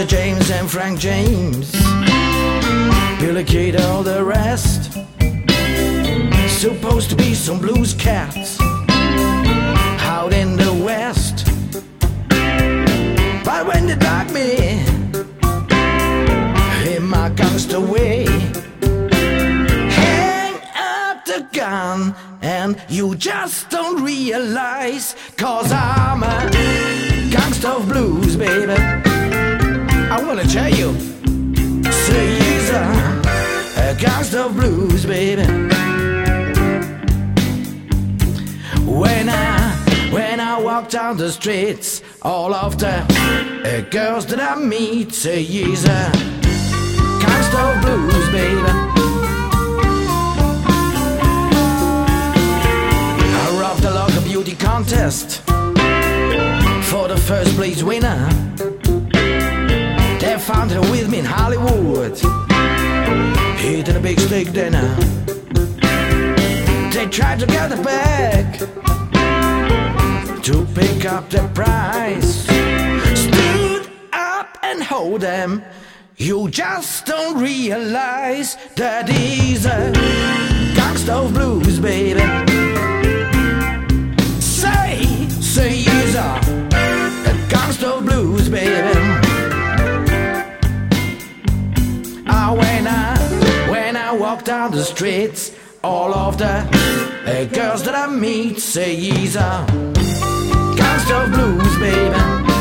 Etta James and Frank James, Billy Kid, all the rest. Supposed to be some blues cats out in the West. But when they dug me in my gangster way, hang up the gun and you just don't realize, 'cause I'm a gangster of blues, baby. I wanna tell you, say he's a gangster of blues, baby. When I walk down the streets, all of the girls that I meet say he's a gangster of blues, baby. I robbed the local beauty contest for the first place winner. They found her with me in Hollywood, eating a big steak dinner. They tried to get her back to pick up the prize. Stood up and hold them. You just don't realize that he's a gangster of blues, baby. Say he's a gangster of blues, baby. When I walk down the streets, all of the girls that I meet say he's a gangster of blues, baby.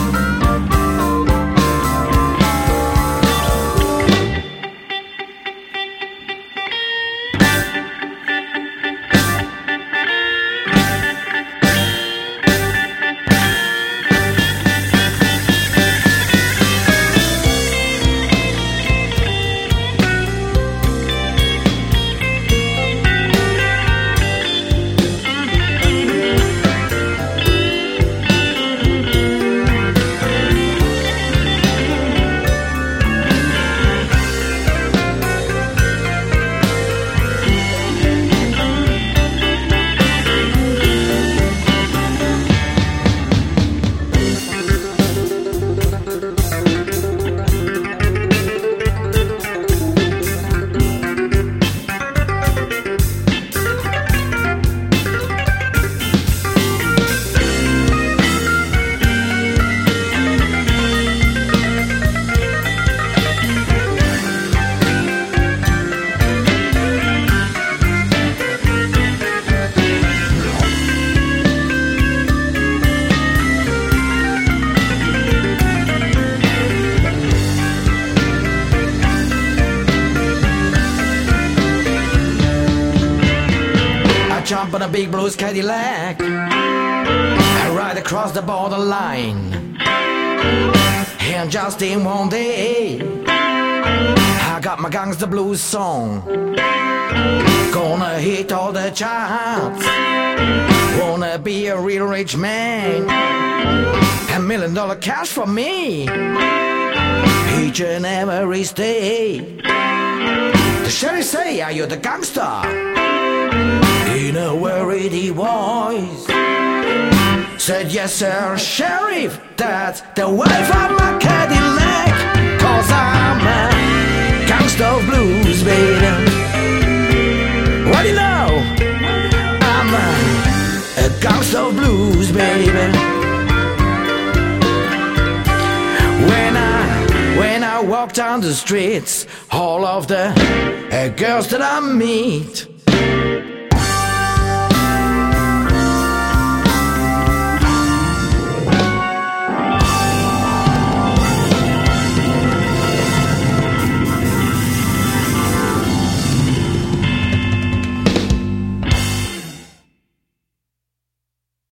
Jump on a big blues Cadillac, I ride across the borderline, and just in one day I got my gangsta blues song, gonna hit all the charts. Wanna be a real rich man, $1 million cash for me each and every day. The sheriff say, are you the gangster? In a worried voice said, yes sir, sheriff, that's the way from my Cadillac, 'cause I'm a gangster of blues, baby. What do you know? I'm a gangster of blues, baby. When I walk down the streets, all of the girls that I meet